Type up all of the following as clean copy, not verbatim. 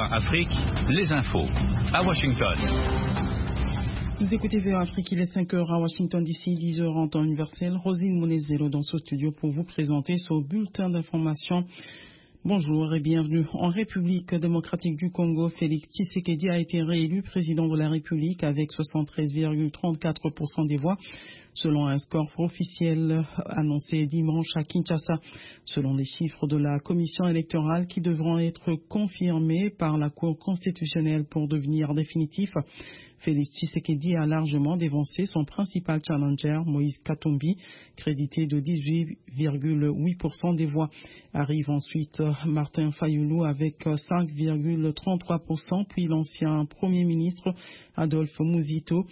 VOA Afrique, les infos à Washington. Vous écoutez VOA Afrique, il est 5h à Washington DC, 10h en temps universel. Rosine Monezero dans ce studio pour vous présenter ce bulletin d'information. Bonjour et bienvenue. En République démocratique du Congo, Félix Tshisekedi a été réélu président de la République avec 73,34% des voix, selon un score officiel annoncé dimanche à Kinshasa. Selon les chiffres de la commission électorale qui devront être confirmés par la Cour constitutionnelle pour devenir définitifs, Félix Tshisekedi a largement dévancé son principal challenger, Moïse Katumbi, crédité de 18,8% des voix. Arrive ensuite Martin Fayulu avec 5,33%, puis l'ancien Premier ministre Adolphe Muzito,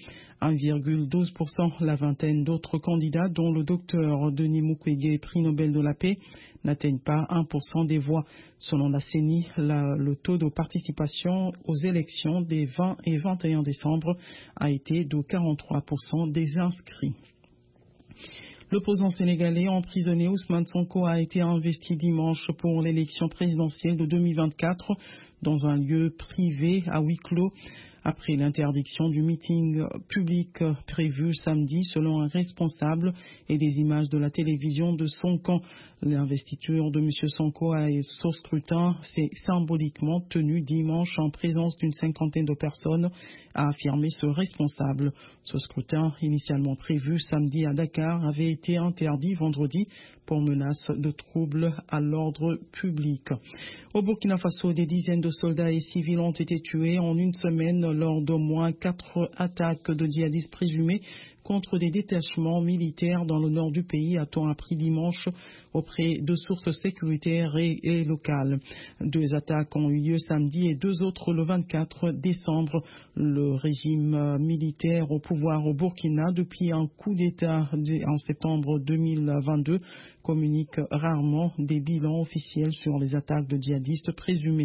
1,12%. La vingtaine d'autres candidats, dont le docteur Denis Mukwege, prix Nobel de la paix, n'atteignent pas 1% des voix. Selon la CENI, le taux de participation aux élections des 20 et 21 décembre a été de 43% des inscrits. L'opposant sénégalais emprisonné Ousmane Sonko a été investi dimanche pour l'élection présidentielle de 2024 dans un lieu privé à huis clos, après l'interdiction du meeting public prévu samedi selon un responsable et des images de la télévision de son camp. L'investiture de M. Sonko au scrutin s'est symboliquement tenue dimanche en présence d'une cinquantaine de personnes, a affirmé ce responsable. Ce scrutin, initialement prévu samedi à Dakar, avait été interdit vendredi pour menace de troubles à l'ordre public. Au Burkina Faso, des dizaines de soldats et civils ont été tués en une semaine lors d'au moins 4 attaques de djihadistes présumés contre des détachements militaires dans le nord du pays, a-t-on appris dimanche auprès de sources sécuritaires et locales. 2 attaques ont eu lieu samedi et 2 autres le 24 décembre. Le régime militaire au pouvoir au Burkina depuis un coup d'État en septembre 2022 communique rarement des bilans officiels sur les attaques de djihadistes présumés.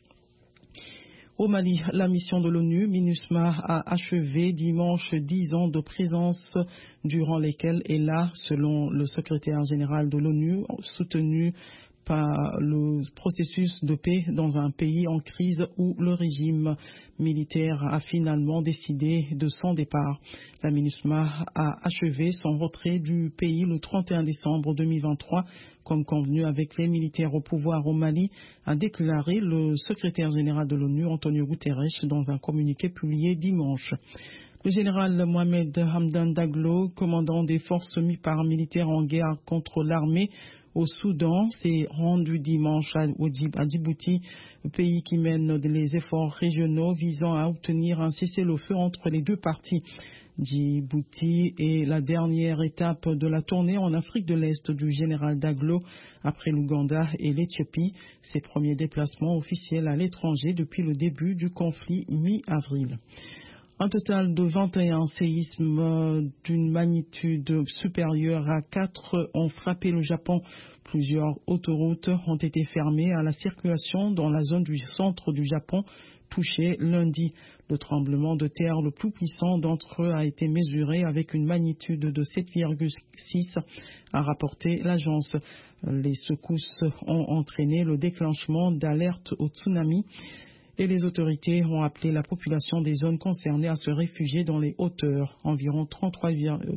Au Mali, la mission de l'ONU, MINUSMA, a achevé dimanche 10 ans de présence durant lesquels elle a, selon le secrétaire général de l'ONU, soutenu par le processus de paix dans un pays en crise où le régime militaire a finalement décidé de son départ. La MINUSMA a achevé son retrait du pays le 31 décembre 2023, comme convenu avec les militaires au pouvoir au Mali, a déclaré le secrétaire général de l'ONU, Antonio Guterres, dans un communiqué publié dimanche. Le général Mohamed Hamdan Daglo, commandant des forces paramilitaires en guerre contre l'armée au Soudan, s'est rendu dimanche à Djibouti, pays qui mène les efforts régionaux visant à obtenir un cessez-le-feu entre les deux parties. Djibouti est la dernière étape de la tournée en Afrique de l'Est du général Daglo, après l'Ouganda et l'Éthiopie, ses premiers déplacements officiels à l'étranger depuis le début du conflit mi-avril. Un total de 21 séismes d'une magnitude supérieure à 4 ont frappé le Japon. Plusieurs autoroutes ont été fermées à la circulation dans la zone du centre du Japon, touchée lundi. Le tremblement de terre le plus puissant d'entre eux a été mesuré avec une magnitude de 7,6, a rapporté l'agence. Les secousses ont entraîné le déclenchement d'alertes au tsunami. Et les autorités ont appelé la population des zones concernées à se réfugier dans les hauteurs. Environ 33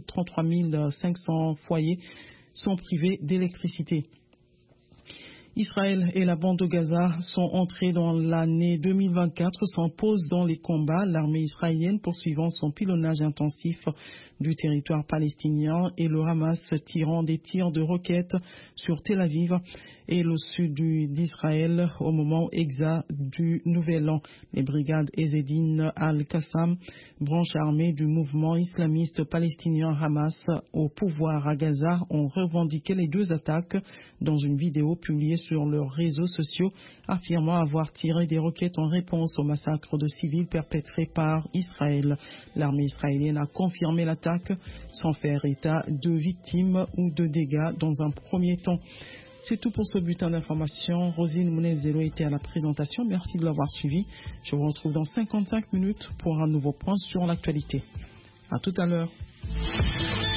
500 foyers sont privés d'électricité. Israël et la bande de Gaza sont entrés dans l'année 2024 sans pause dans les combats. L'armée israélienne poursuivant son pilonnage intensif du territoire palestinien et le Hamas tirant des tirs de roquettes sur Tel Aviv et le sud d'Israël au moment exact du Nouvel An. Les brigades Ezzedine al-Qassam, branche armée du mouvement islamiste palestinien Hamas au pouvoir à Gaza, ont revendiqué les 2 attaques dans une vidéo publiée sur leurs réseaux sociaux, affirmant avoir tiré des roquettes en réponse au massacre de civils perpétré par Israël. L'armée israélienne a confirmé l'attaque sans faire état de victimes ou de dégâts dans un premier temps. C'est tout pour ce bulletin d'information. Rosine Monezero était à la présentation. Merci de l'avoir suivi. Je vous retrouve dans 55 minutes pour un nouveau point sur l'actualité. À tout à l'heure.